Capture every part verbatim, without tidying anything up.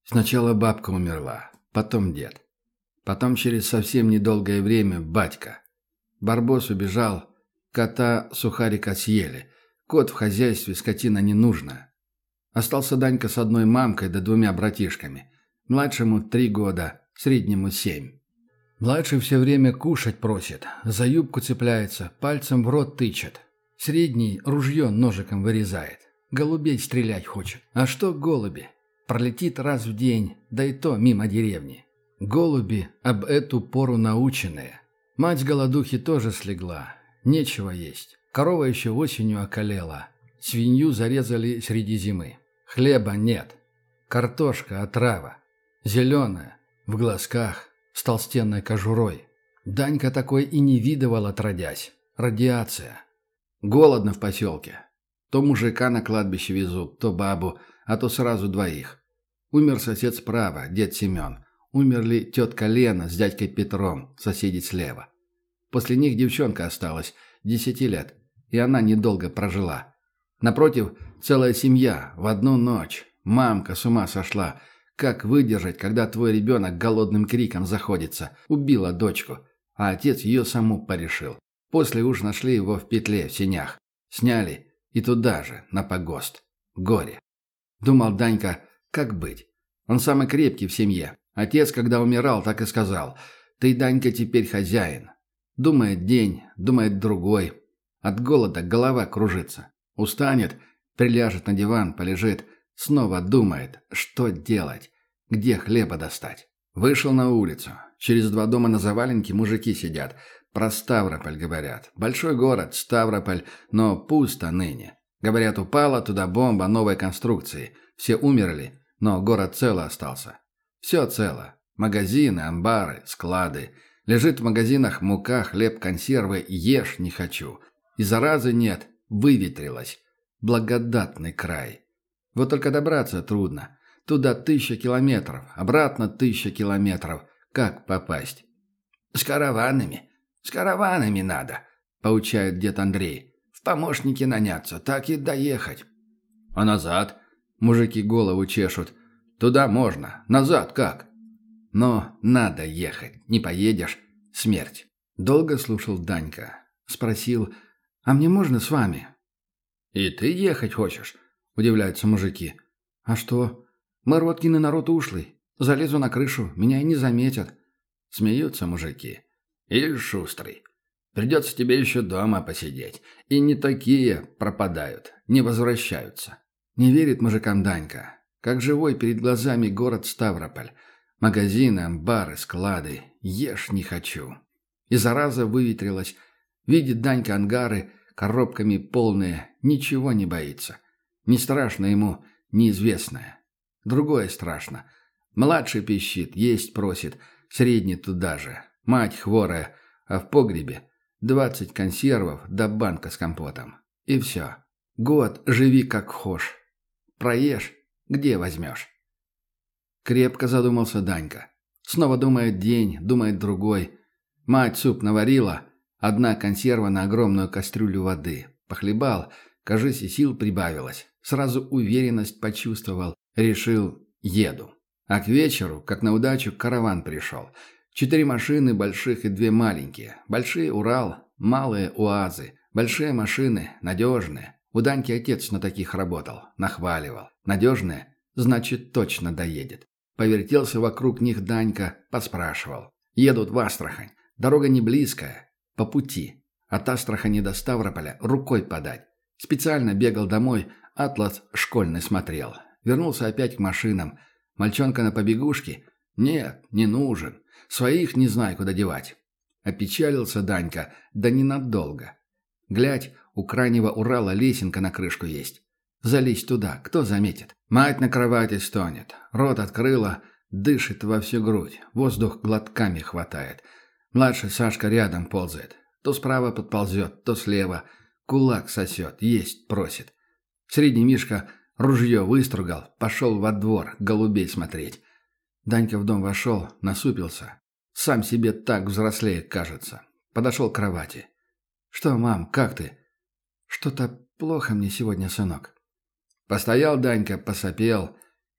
Сначала бабка умерла, потом дед. Потом через совсем недолгое время батька. Барбос убежал, кота сухарика съели. Кот в хозяйстве, скотина ненужная. Остался Данька с одной мамкой да двумя братишками. Младшему три года, среднему семь. Младший все время кушать просит, за юбку цепляется, пальцем в рот тычет. Средний ружье ножиком вырезает. Голубей стрелять хочет. А что голуби? Пролетит раз в день, да и то мимо деревни. Голуби об эту пору наученные. Мать с голодухи тоже слегла. Нечего есть. Корова еще осенью околела. Свинью зарезали среди зимы. Хлеба нет. Картошка отрава. Зеленая, в глазках, с толстенной кожурой. Данька такой и не видывал отродясь. Радиация. Голодно в поселке. То мужика на кладбище везут, то бабу, а то сразу двоих. Умер сосед справа, дед Семен. Умерли тетка Лена с дядькой Петром, соседи слева. После них девчонка осталась, десяти лет, и она недолго прожила. Напротив, целая семья, в одну ночь. Мамка с ума сошла. Как выдержать, когда твой ребенок голодным криком заходится? Убила дочку, а отец ее саму порешил. После уж нашли его в петле в сенях. Сняли и туда же, на погост. Горе. Думал Данька, как быть? Он самый крепкий в семье. Отец, когда умирал, так и сказал: «Ты, Данька, теперь хозяин». Думает день, думает другой. От голода голова кружится. Устанет, приляжет на диван, полежит. Снова думает, что делать, где хлеба достать. Вышел на улицу. Через два дома на заваленке мужики сидят. Про Ставрополь говорят. Большой город, Ставрополь, но пусто ныне. Говорят, упала туда бомба новой конструкции. Все умерли, но город цело остался. Все цело. Магазины, амбары, склады. Лежит в магазинах мука, хлеб, консервы. Ешь не хочу. И заразы нет. Выветрилась. Благодатный край. Вот только добраться трудно. Туда тысяча километров, обратно тысяча километров. Как попасть? «С караванами. С караванами надо», — поучает дед Андрей. «В помощники наняться, так и доехать». «А назад?» — мужики голову чешут. «Туда можно. Назад как?» «Но надо ехать. Не поедешь — смерть». Долго слушал Данька. Спросил: «А мне можно с вами?» «И ты ехать хочешь?» — удивляются мужики. «А что? Мы Роткины народ ушлый. Залезу на крышу, меня и не заметят». Смеются мужики. «И шустрый. Придется тебе еще дома посидеть. И не такие пропадают, не возвращаются». Не верит мужикам Данька. Как живой перед глазами город Ставрополь. Магазины, амбары, склады. Ешь не хочу. И зараза выветрилась. Видит Данька ангары, коробками полные. Ничего не боится. Не страшно ему неизвестное. Другое страшно. Младший пищит, есть просит. Средний туда же. Мать хворая. А в погребе двадцать консервов да банка с компотом. И все. Год живи как хошь. Проешь, где возьмешь? Крепко задумался Данька. Снова думает день, думает другой. Мать суп наварила. Одна консерва на огромную кастрюлю воды. Похлебал, кажись, и сил прибавилось. Сразу уверенность почувствовал. Решил, еду. А к вечеру, как на удачу, караван пришел. Четыре машины больших и две маленькие. Большие Урал, малые УАЗы. Большие машины, надежные. У Даньки отец на таких работал, нахваливал. Надежные, значит, точно доедет. Повертелся вокруг них Данька, поспрашивал. Едут в Астрахань. Дорога не близкая. По пути. От Астрахани до Ставрополя рукой подать. Специально бегал домой, атлас школьный смотрел. Вернулся опять к машинам. Мальчонка на побегушке? Нет, не нужен. Своих не знаю, куда девать. Опечалился Данька, да ненадолго. Глядь, у крайнего Урала лесенка на крышку есть. Залезь туда, кто заметит? Мать на кровати стонет. Рот открыла, дышит во всю грудь. Воздух глотками хватает. Младший Сашка рядом ползает. То справа подползет, то слева. Кулак сосет, есть просит. Средний Мишка ружье выстругал, пошел во двор голубей смотреть. Данька в дом вошел, насупился. Сам себе так взрослее кажется. Подошел к кровати. «Что, мам, как ты?» «Что-то плохо мне сегодня, сынок». Постоял Данька, посопел.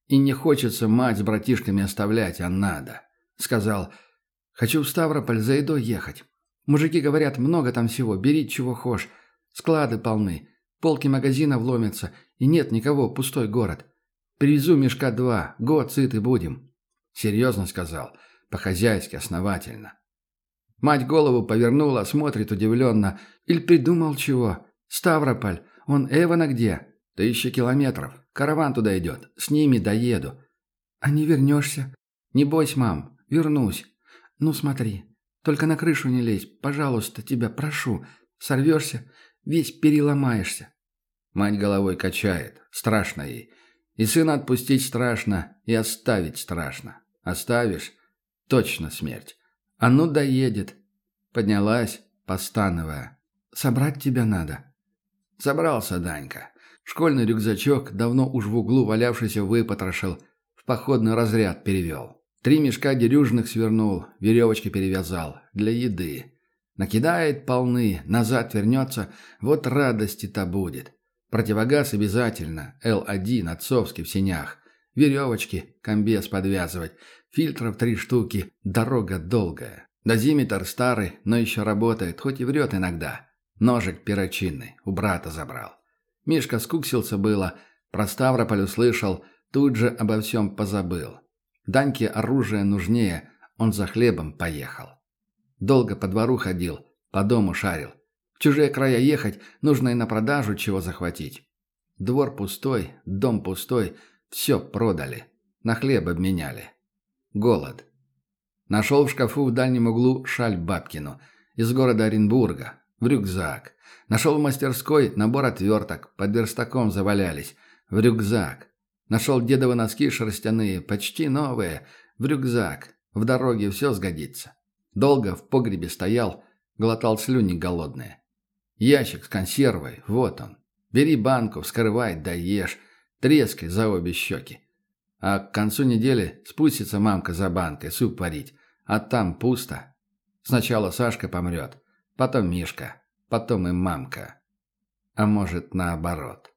И не хочется мать с братишками оставлять, а надо. Сказал, хочу в Ставрополь за едой ехать. Мужики говорят, много там всего, бери чего хошь. Склады полны, полки магазинов ломятся, и нет никого, пустой город. Привезу мешка два, год сыты будем. Серьезно сказал, по-хозяйски, основательно. Мать голову повернула, смотрит удивленно. Иль придумал чего? Ставрополь, он Эвана где? Тысяча километров. Караван туда идет. С ними доеду. А не вернешься? Не бойся, мам, вернусь. Ну смотри, только на крышу не лезь, пожалуйста, тебя прошу. Сорвешься, весь переломаешься. Мать головой качает. Страшно ей. И сына отпустить страшно, и оставить страшно. Оставишь — точно смерть. А ну доедет. Поднялась, постановая. Собрать тебя надо. Собрался Данька. Школьный рюкзачок, давно уж в углу валявшийся, выпотрошил. В походный разряд перевел. Три мешка дерюжных свернул, веревочки перевязал. Для еды. Накидает полны, назад вернется, вот радости-то будет. Противогаз обязательно, Эл один, отцовский, в сенях. Веревочки, комбез подвязывать, фильтров три штуки, дорога долгая. Дозиметр старый, но еще работает, хоть и врет иногда. Ножик перочинный, у брата забрал. Мишка скуксился было, про Ставрополь услышал, тут же обо всем позабыл. Даньке оружие нужнее, он за хлебом поехал. Долго по двору ходил, по дому шарил. В чужие края ехать, нужно и на продажу чего захватить. Двор пустой, дом пустой, все продали. На хлеб обменяли. Голод. Нашел в шкафу в дальнем углу шаль бабкину. Из города Оренбурга. В рюкзак. Нашел в мастерской набор отверток. Под верстаком завалялись. В рюкзак. Нашел дедовы носки шерстяные, почти новые. В рюкзак. В дороге все сгодится. Долго в погребе стоял, глотал слюни голодные. Ящик с консервой, вот он. Бери банку, вскрывай, да ешь. Трескай за обе щеки. А к концу недели спустится мамка за банкой суп варить. А там пусто. Сначала Сашка помрет, потом Мишка, потом и мамка. А может, наоборот.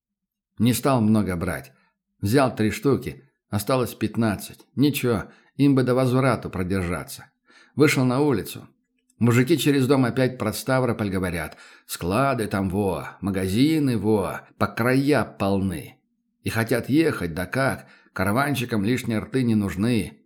Не стал много брать. Взял три штуки, осталось пятнадцать. Ничего, им бы до возврату продержаться. Вышел на улицу. Мужики через дом опять про Ставрополь говорят. Склады там во, магазины во, по края полны. И хотят ехать, да как, караванщикам лишние рты не нужны.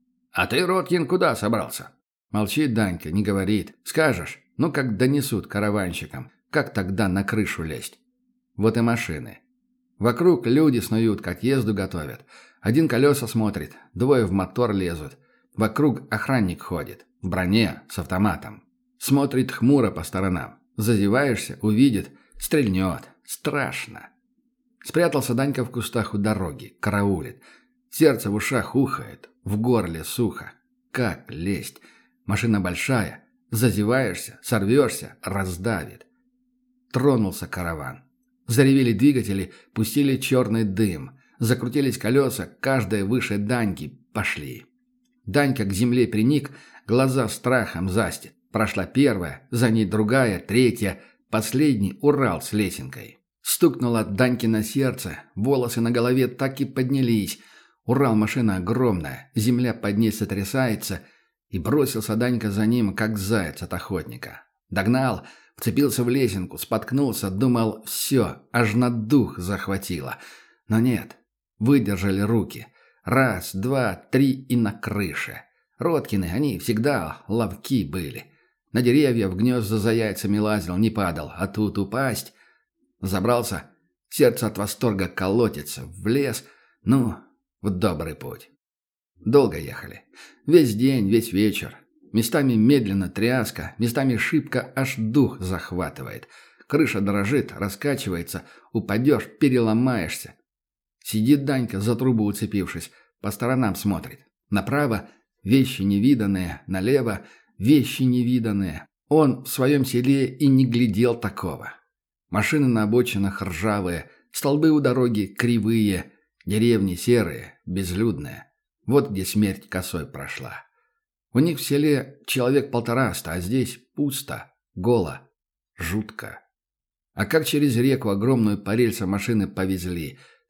А ты, Роткин, куда собрался? Молчит Данька, не говорит. Скажешь, ну как донесут караванщикам, как тогда на крышу лезть? Вот и машины. Вокруг люди снуют, к отъезду готовят. Один колеса смотрит, двое в мотор лезут. Вокруг охранник ходит, в броне, с автоматом. Смотрит хмуро по сторонам. Зазеваешься, увидит, стрельнет. Страшно. Спрятался Данька в кустах у дороги, караулит. Сердце в ушах ухает, в горле сухо. Как лезть? Машина большая. Зазеваешься, сорвешься, раздавит. Тронулся караван. Заревели двигатели, пустили черный дым. Закрутились колеса, каждая выше Даньки. Пошли. Данька к земле приник, глаза страхом застит. Прошла первая, за ней другая, третья, последний Урал с лесенкой. Стукнуло Даньки на сердце, волосы на голове так и поднялись. Урал машина огромная, земля под ней сотрясается, и бросился Данька за ним, как заяц от охотника. Догнал, вцепился в лесенку, споткнулся, думал, все, аж на дух захватило. Но нет, выдержали руки. Раз, два, три и на крыше. Роткины, они всегда ловки были. На деревья в гнезда за яйцами лазил, не падал, а тут упасть. Забрался, сердце от восторга колотится, в лес, ну, в добрый путь. Долго ехали. Весь день, весь вечер. Местами медленно тряска, местами шибко аж дух захватывает. Крыша дрожит, раскачивается, упадешь, переломаешься. Сидит Данька, за трубу уцепившись, по сторонам смотрит. Направо — вещи невиданные, налево — вещи невиданные. Он в своем селе и не глядел такого. Машины на обочинах ржавые, столбы у дороги кривые, деревни серые, безлюдные. Вот где смерть косой прошла. У них в селе человек полтораста, а здесь пусто, голо, жутко. А как через реку огромную по рельсам машины повезли,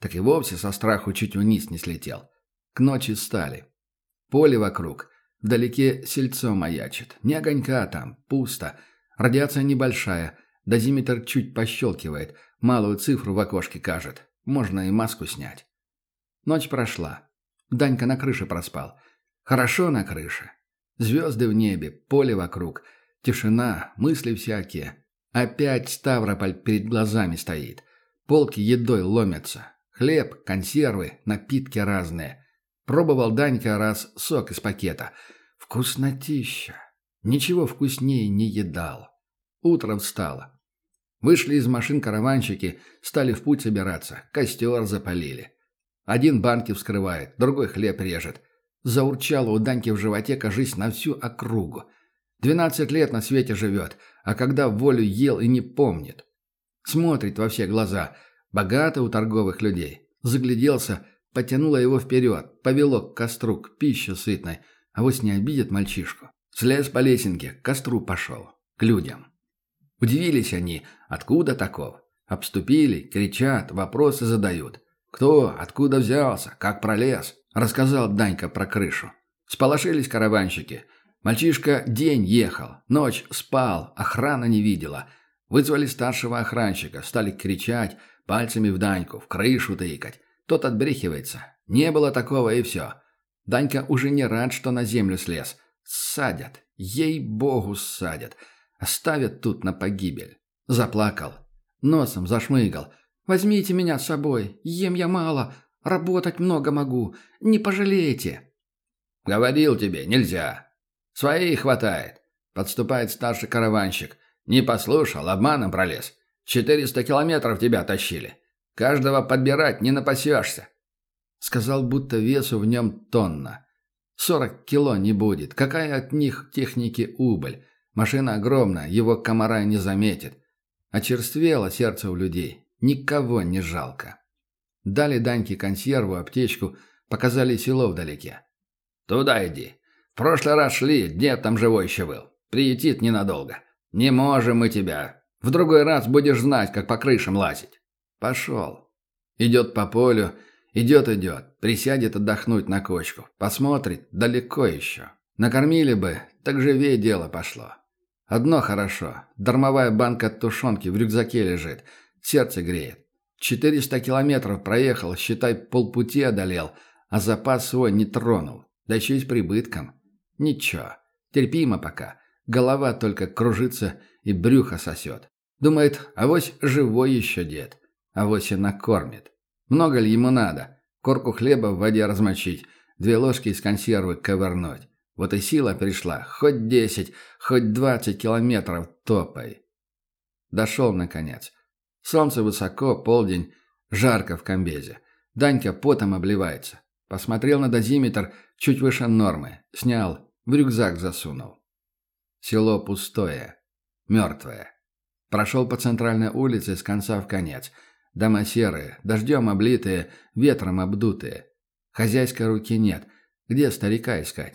так и вовсе со страху чуть вниз не слетел. К ночи стали. Поле вокруг. Вдалеке сельцо маячит. Ни огонька там, пусто. Радиация небольшая. Дозиметр чуть пощелкивает. Малую цифру в окошке кажет. Можно и маску снять. Ночь прошла. Данька на крыше проспал. Хорошо на крыше. Звезды в небе, поле вокруг. Тишина, мысли всякие. Опять Ставрополь перед глазами стоит. Полки едой ломятся. Хлеб, консервы, напитки разные. Пробовал Данька раз сок из пакета. Вкуснотища. Ничего вкуснее не едал. Утро встало. Вышли из машин караванщики, стали в путь собираться. Костер запалили. Один банки вскрывает, другой хлеб режет. Заурчало у Даньки в животе, кажись, на всю округу. Двенадцать лет на свете живет, а когда волю ел и не помнит. Смотрит во все глаза. Богато у торговых людей. Загляделся, потянуло его вперед, повело к костру, к пище сытной. А вот не обидит мальчишку. Слез по лесенке, к костру пошел. К людям. Удивились они, откуда таков. Обступили, кричат, вопросы задают. Кто, откуда взялся, как пролез? Рассказал Данька про крышу. Сполошились караванщики. Мальчишка день ехал, ночь спал, охрана не видела. Вызвали старшего охранщика, стали кричать, пальцами в Даньку, в крышу тыкать. Тот отбрехивается. Не было такого и все. Данька уже не рад, что на землю слез. Ссадят, ей-богу ссадят. Оставят тут на погибель. Заплакал. Носом зашмыгал. «Возьмите меня с собой. Ем я мало. Работать много могу. Не пожалеете». «Говорил тебе, нельзя. Своих хватает», — подступает старший караванщик. «Не послушал, обманом пролез. Четыреста километров тебя тащили. Каждого подбирать не напасешься». Сказал, будто весу в нем тонна. Сорок кило не будет. Какая от них техники убыль? Машина огромная, его комара не заметит. Очерствело сердце у людей. Никого не жалко. Дали Даньке консерву, аптечку, показали село вдалеке. «Туда иди. В прошлый раз шли, дед там живой еще был. Приютит ненадолго. Не можем мы тебя. В другой раз будешь знать, как по крышам лазить». Пошел. Идет по полю, идет-идет, присядет отдохнуть на кочку. Посмотрит, далеко еще. Накормили бы, так живее дело пошло. Одно хорошо, дармовая банка тушенки в рюкзаке лежит. Сердце греет. Четыреста километров проехал, считай, полпути одолел, а запас свой не тронул. Да еще и с прибытком. Ничего, терпимо пока. Голова только кружится и брюхо сосет. Думает, авось живой еще дед. Авось и накормит. Много ли ему надо? Корку хлеба в воде размочить, две ложки из консервы ковырнуть. Вот и сила пришла. Хоть десять, хоть двадцать километров топай. Дошел, наконец. Солнце высоко, полдень, жарко в комбезе. Данька потом обливается. Посмотрел на дозиметр, чуть выше нормы. Снял, в рюкзак засунул. Село пустое, мертвое. Прошел по центральной улице с конца в конец. Дома серые, дождем облитые, ветром обдутые. Хозяйской руки нет. Где старика искать?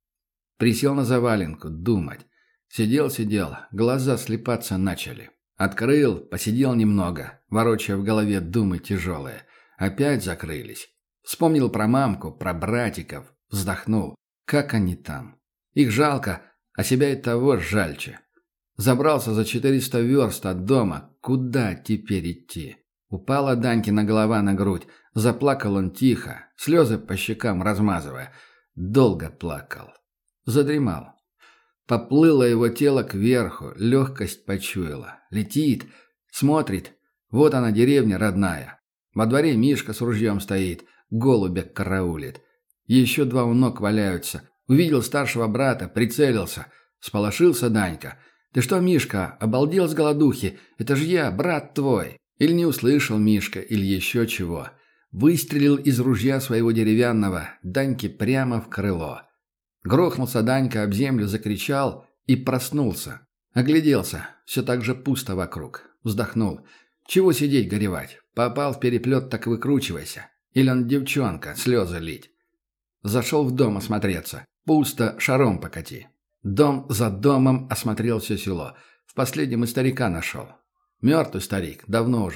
Присел на заваленку, думать. Сидел-сидел, глаза слепаться начали. Открыл, посидел немного, ворочая в голове думы тяжелые. Опять закрылись. Вспомнил про мамку, про братиков. Вздохнул. Как они там? Их жалко, а себя и того жальче. Забрался за четыреста верст от дома. Куда теперь идти? Упала Данькина голова на грудь. Заплакал он тихо, слезы по щекам размазывая. Долго плакал. Задремал. Поплыло его тело кверху, легкость почуяла. Летит, смотрит. Вот она, деревня родная. Во дворе Мишка с ружьем стоит, голубя караулит. Еще два у ног валяются. Увидел старшего брата, прицелился. Сполошился Данька. «Ты что, Мишка, обалдел с голодухи? Это же я, брат твой!» Или не услышал Мишка, или еще чего. Выстрелил из ружья своего деревянного Даньке прямо в крыло. Грохнулся Данька об землю, закричал и проснулся. Огляделся. Все так же пусто вокруг. Вздохнул. Чего сидеть горевать? Попал в переплет, так выкручивайся. Или он девчонка, слезы лить. Зашел в дом осмотреться. Пусто, шаром покати. Дом за домом осмотрел все село. В последнем и старика нашел. Мертвый старик, давно уже.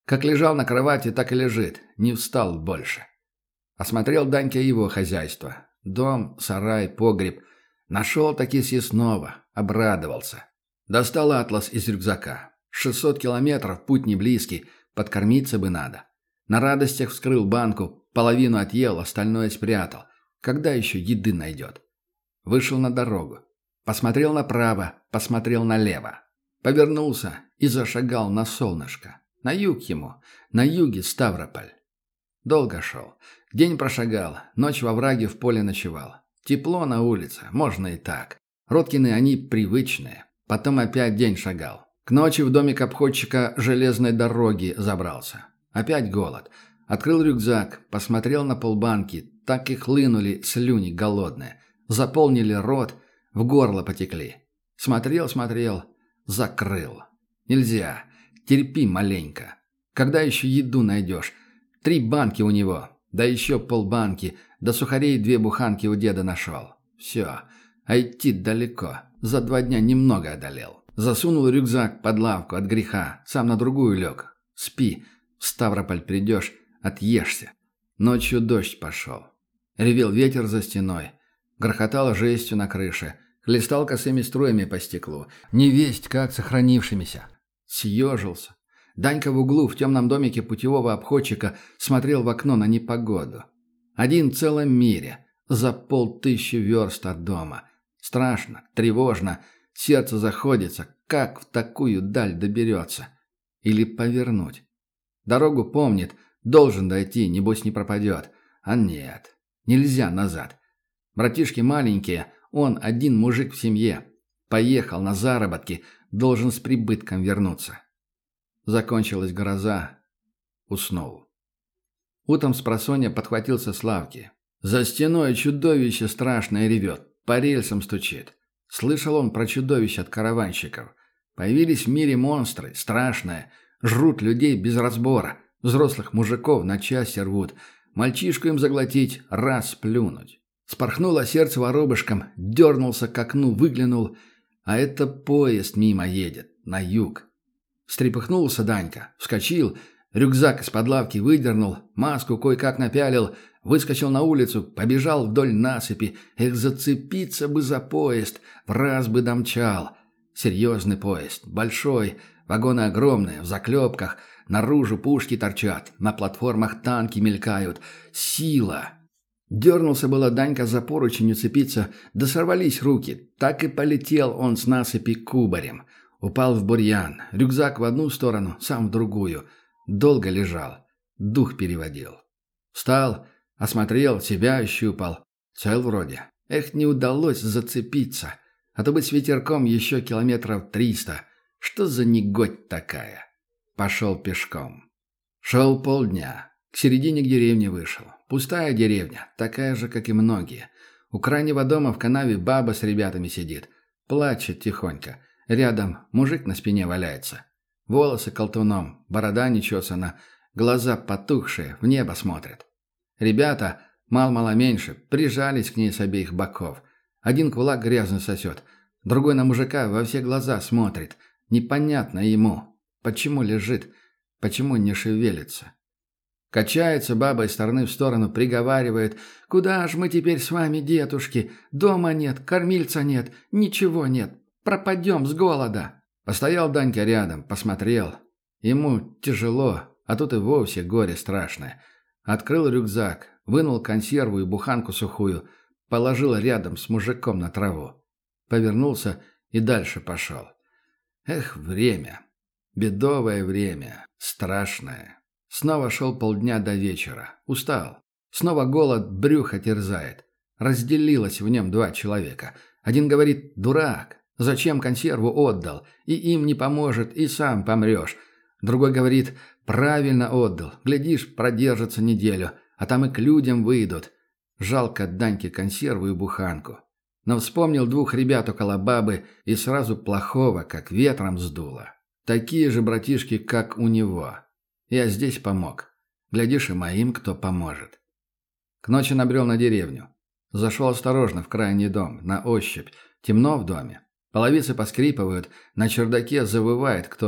Как лежал на кровати, так и лежит, не встал больше. Осмотрел Данька его хозяйство. Дом, сарай, погреб. Нашел таки съестного, обрадовался. Достал атлас из рюкзака. шестьсот километров, путь не близкий, подкормиться бы надо. На радостях вскрыл банку, половину отъел, остальное спрятал. Когда еще еды найдет? Вышел на дорогу. Посмотрел направо, посмотрел налево. Повернулся и зашагал на солнышко. На юг ему, на юге Ставрополь. Долго шел. День прошагал, ночь во враге в поле ночевал. Тепло на улице, можно и так. Роткины они привычные. Потом опять день шагал. К ночи в домик обходчика железной дороги забрался. Опять голод. Открыл рюкзак, посмотрел на полбанки, так и хлынули слюни голодные. Заполнили рот, в горло потекли. Смотрел, смотрел, закрыл. Нельзя, терпи маленько. Когда еще еду найдешь? Три банки у него, да еще полбанки, да сухарей две буханки у деда нашел. Все, а идти далеко. За два дня немного одолел. Засунул рюкзак под лавку от греха, сам на другую лег. Спи, в Ставрополь придешь, отъешься. Ночью дождь пошел. Ревел ветер за стеной. Грохотал жестью на крыше. Хлестал косыми струями по стеклу. Невесть как сохранившимися. Съежился. Данька в углу в темном домике путевого обходчика смотрел в окно на непогоду. Один в целом мире. За полтысячи верст от дома. Страшно, тревожно. Сердце заходится. Как в такую даль доберется? Или повернуть? Дорогу помнит. Должен дойти, небось не пропадет. А нет. Нельзя назад. Братишки маленькие. Он один мужик в семье. Поехал на заработки. Должен с прибытком вернуться. Закончилась гроза. Уснул. Утром спросонья подхватился с лавки. За стеной чудовище страшное ревет. По рельсам стучит. Слышал он про чудовищ от караванщиков. Появились в мире монстры, страшные. Жрут людей без разбора. Взрослых мужиков на части рвут. Мальчишку им заглотить, раз плюнуть. Спорхнуло сердце воробышком, дернулся к окну, выглянул. А это поезд мимо едет, на юг. Встрепыхнулся Данька, вскочил, рюкзак из-под лавки выдернул, маску кое-как напялил, выскочил на улицу, побежал вдоль насыпи. Эх, зацепиться бы за поезд, в раз бы домчал. Серьезный поезд, большой, вагоны огромные, в заклепках, наружу пушки торчат, на платформах танки мелькают. Сила! Дернулся было Данька за поручень уцепиться, да сорвались руки. Так и полетел он с насыпи кубарем. Упал в бурьян, рюкзак в одну сторону, сам в другую. Долго лежал, дух переводил. Встал, осмотрел, себя ощупал. Цел вроде. Эх, не удалось зацепиться. А то бы с ветерком еще километров триста. Что за негодь такая? Пошел пешком. Шел полдня. К середине к деревне вышел. Пустая деревня, такая же, как и многие. У крайнего дома в канаве баба с ребятами сидит. Плачет тихонько. Рядом мужик на спине валяется. Волосы колтуном, борода нечесана, глаза потухшие, в небо смотрят. Ребята, мал-мало меньше, прижались к ней с обеих боков. Один кулак грязно сосет, другой на мужика во все глаза смотрит. Непонятно ему, почему лежит, почему не шевелится. Качается баба из стороны в сторону, приговаривает: «Куда ж мы теперь с вами, детушки? Дома нет, кормильца нет, ничего нет. Пропадем с голода». Постоял Данька рядом, посмотрел. Ему тяжело, а тут и вовсе горе страшное. Открыл рюкзак, вынул консерву и буханку сухую, положил рядом с мужиком на траву. Повернулся и дальше пошел. Эх, время. Бедовое время. Страшное. Снова шел полдня до вечера. Устал. Снова голод брюхо терзает. Разделилось в нем два человека. Один говорит: «Дурак. Зачем консерву отдал? И им не поможет, и сам помрешь». Другой говорит: «Правильно отдал. Глядишь, продержится неделю, а там и к людям выйдут». Жалко Даньке консерву и буханку. Но вспомнил двух ребят около бабы и сразу плохого, как ветром сдуло. Такие же братишки, как у него. Я здесь помог. Глядишь, и моим кто поможет. К ночи набрел на деревню. Зашел осторожно в крайний дом, на ощупь. Темно в доме. Половицы поскрипывают, на чердаке завывает кто-то.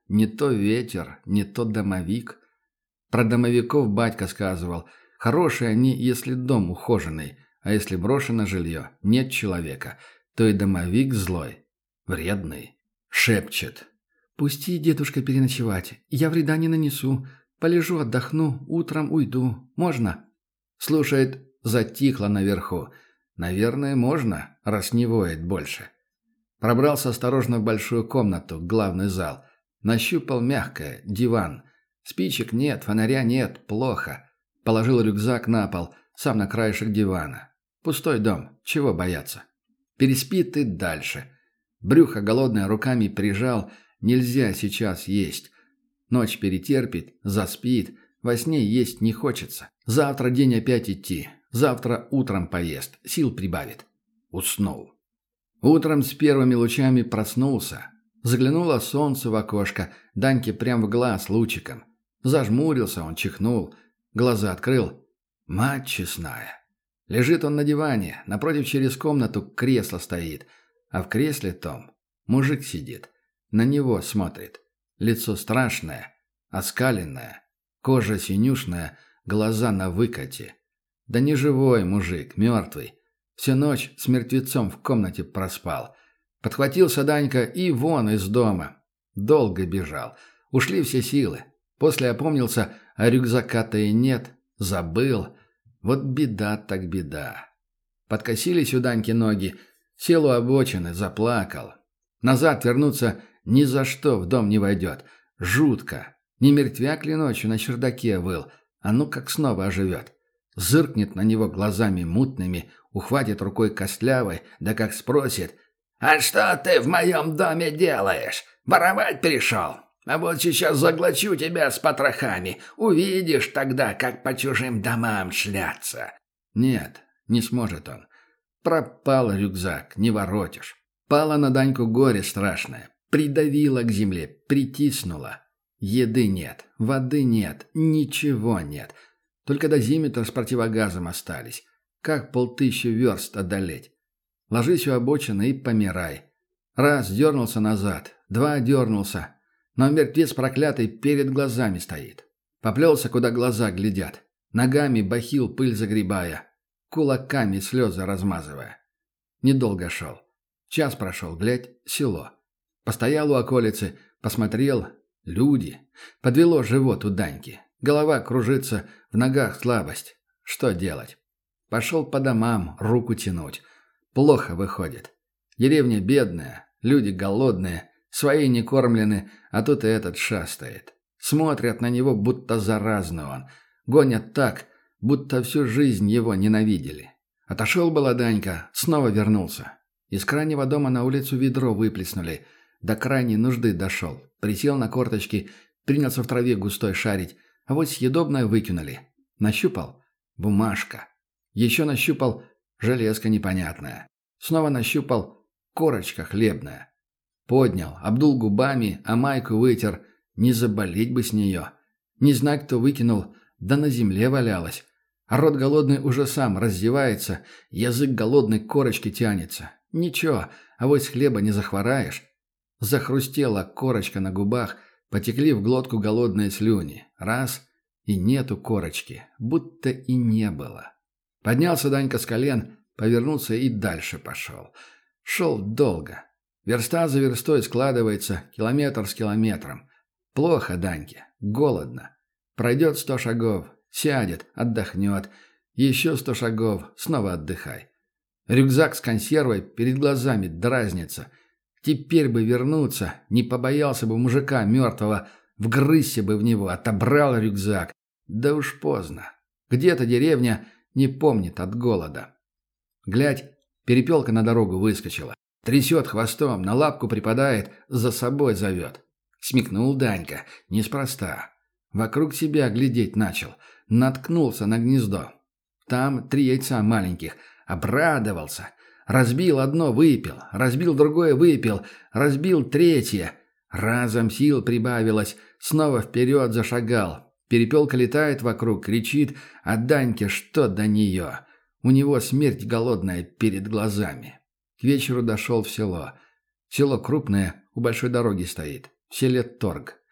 Не то ветер, не то домовик. Про домовиков батька сказывал. Хорошие они, если дом ухоженный, а если брошено жилье, нет человека, то и домовик злой, вредный. Шепчет. «Пусти, дедушка, переночевать. Я вреда не нанесу. Полежу, отдохну, утром уйду. Можно?» Слушает, затихло наверху. Наверное, можно, раз не воет больше. Пробрался осторожно в большую комнату, главный зал. Нащупал мягкое, диван. Спичек нет, фонаря нет, плохо. Положил рюкзак на пол, сам на краешек дивана. Пустой дом, чего бояться? Переспит и дальше. Брюхо голодное руками прижал, нельзя сейчас есть. Ночь перетерпит, заспит, во сне есть не хочется. Завтра день опять идти, завтра утром поест, сил прибавит. Уснул. Утром с первыми лучами проснулся. Заглянуло солнце в окошко, Даньке прям в глаз лучиком. Зажмурился он, чихнул, глаза открыл. Мать честная. Лежит он на диване, напротив через комнату кресло стоит, а в кресле том мужик сидит. На него смотрит. Лицо страшное, оскаленное, кожа синюшная, глаза на выкате. Да не живой мужик, мертвый. Всю ночь с мертвецом в комнате проспал. Подхватился Данька и вон из дома. Долго бежал. Ушли все силы. После опомнился, а рюкзака-то и нет. Забыл. Вот беда так беда. Подкосились у Даньки ноги. Сел у обочины, заплакал. Назад вернуться ни за что в дом не войдет. Жутко. Не мертвяк ли ночью на чердаке выл, а ну как снова оживет. Зыркнет на него глазами мутными, ухватит рукой костлявой, да как спросит: «А что ты в моем доме делаешь? Воровать пришел? А вот сейчас заглочу тебя с потрохами. Увидишь тогда, как по чужим домам шляться». Нет, не сможет он. Пропал рюкзак, не воротишь. Пало на Даньку горе страшное. Придавило к земле, притиснуло. Еды нет, воды нет, ничего нет. Только дозиметр с противогазом остались. Как полтыщи верст одолеть? Ложись у обочины и помирай. Раз дернулся назад, два дернулся. Но мертвец проклятый перед глазами стоит. Поплелся, куда глаза глядят. Ногами бахил пыль загребая. Кулаками слезы размазывая. Недолго шел. Час прошел, глядь, село. Постоял у околицы, посмотрел. Люди. Подвело живот у Даньки. Голова кружится, в ногах слабость. Что делать? Пошел по домам, руку тянуть. Плохо выходит. Деревня бедная, люди голодные, свои не кормлены, а тут и этот шастает. Смотрят на него, будто заразный он. Гонят так, будто всю жизнь его ненавидели. Отошел была Данька, снова вернулся. Из крайнего дома на улицу ведро выплеснули. До крайней нужды дошел. Присел на корточки, принялся в траве густой шарить. А вот съедобное выкинули. Нащупал. Бумажка. Еще нащупал железка непонятная. Снова нащупал корочка хлебная. Поднял, обдул губами, а майку вытер. Не заболеть бы с нее. Не знать, кто выкинул, да на земле валялась. А рот голодный уже сам раздевается, язык голодной корочки тянется. Ничего, авось хлеба не захвораешь. Захрустела корочка на губах, потекли в глотку голодные слюни. Раз — и нету корочки, будто и не было. Поднялся Данька с колен, повернулся и дальше пошел. Шел долго. Верста за верстой складывается, километр с километром. Плохо Даньке, голодно. Пройдет сто шагов, сядет, отдохнет. Еще сто шагов, снова отдыхай. Рюкзак с консервой перед глазами дразнится. Теперь бы вернуться, не побоялся бы мужика мертвого, вгрызся бы в него, отобрал рюкзак. Да уж поздно. Где-то деревня не помнит от голода. Глядь, перепелка на дорогу выскочила. Трясет хвостом, на лапку припадает, за собой зовет. Смекнул Данька, неспроста. Вокруг себя глядеть начал. Наткнулся на гнездо. Там три яйца маленьких. Обрадовался. Разбил одно, выпил. Разбил другое, выпил. Разбил третье. Разом сил прибавилось. Снова вперед зашагал. Перепелка летает вокруг, кричит, а Даньке что до нее? У него смерть голодная перед глазами. К вечеру дошел в село. Село крупное, у большой дороги стоит. В селе торг.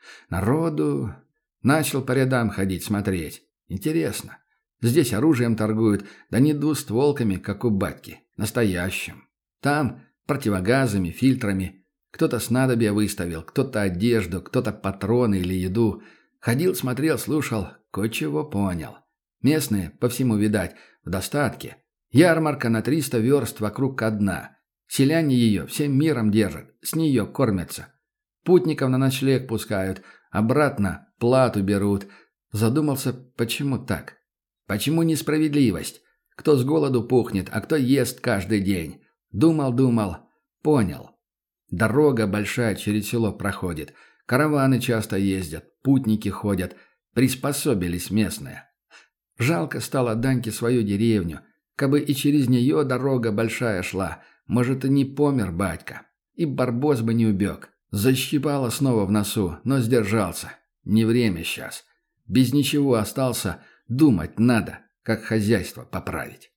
Народу... Начал по рядам ходить, смотреть. Интересно. Здесь оружием торгуют, да не двустволками, как у батьки. Настоящим. Там противогазами, фильтрами. Кто-то снадобья выставил, кто-то одежду, кто-то патроны или еду. Ходил, смотрел, слушал, кое-чего понял. Местные, по всему видать, в достатке. Ярмарка на триста верст вокруг одна. Селяне ее всем миром держат, с нее кормятся. Путников на ночлег пускают, обратно плату берут. Задумался, почему так? Почему несправедливость? Кто с голоду пухнет, а кто ест каждый день? Думал, думал, понял. Дорога большая через село проходит. Караваны часто ездят, путники ходят. Приспособились местные. Жалко стало Даньке свою деревню. Кабы и через нее дорога большая шла, может, и не помер батька. И Барбос бы не убег. Защипало снова в носу, но сдержался. Не время сейчас. Без ничего остался, думать надо, как хозяйство поправить.